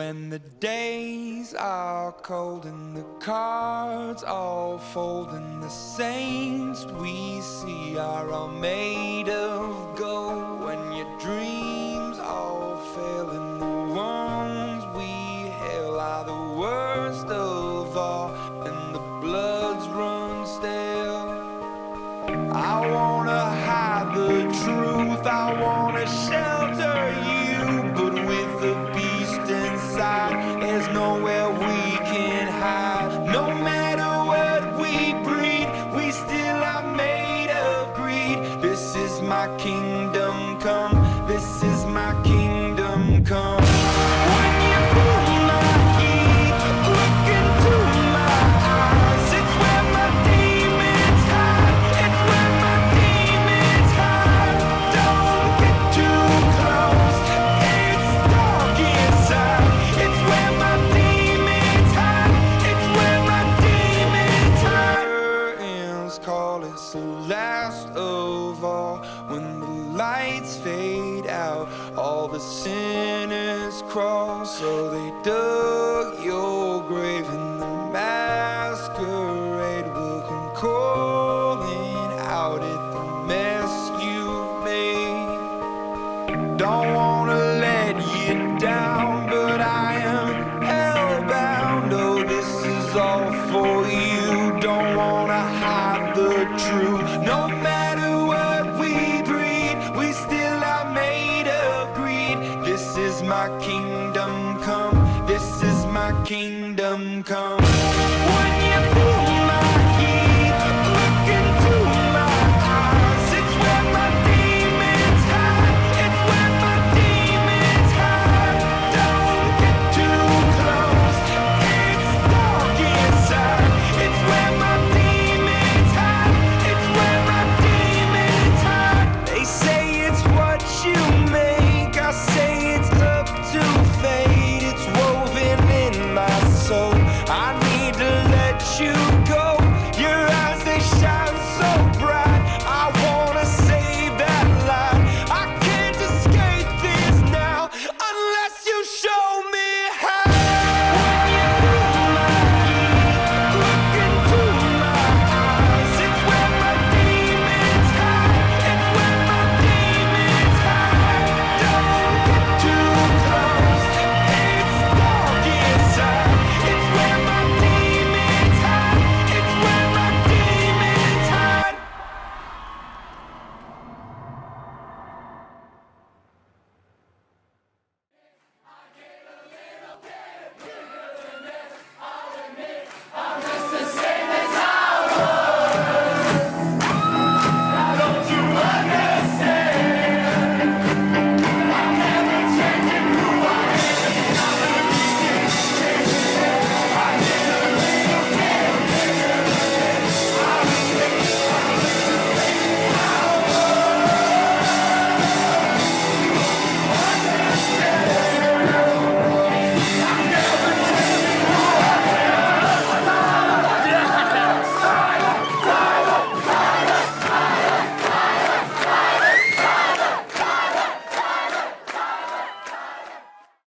When the days are cold and the cards all fold and the saints we see are all made of gold, when your dreams all fail and the ones we hail are the worst of all and the bloods run stale, I wanna hide the truth, I wanna shelter you, but with the beast inside, there's nowhere we can hide. No matter what we breed, we still are made of greed. This is my kingdom come, this is my kingdom come. When you pull my heat, look into my eyes, it's where my demons hide, it's where my demons hide. Don't get too close, it's dark inside, it's where my demons hide, it's where my demons hide. Curtains call, it's the last of all. When the lights fade out, all the sinners crawl. So they dug your grave and the masquerade will come calling out at the mess you've made. Don't wanna let you down, but I am hellbound. Oh, this is all for you. Don't wanna hide the truth. No matter what we breed, we still are made of greed. This is my kingdom come, this is my kingdom come.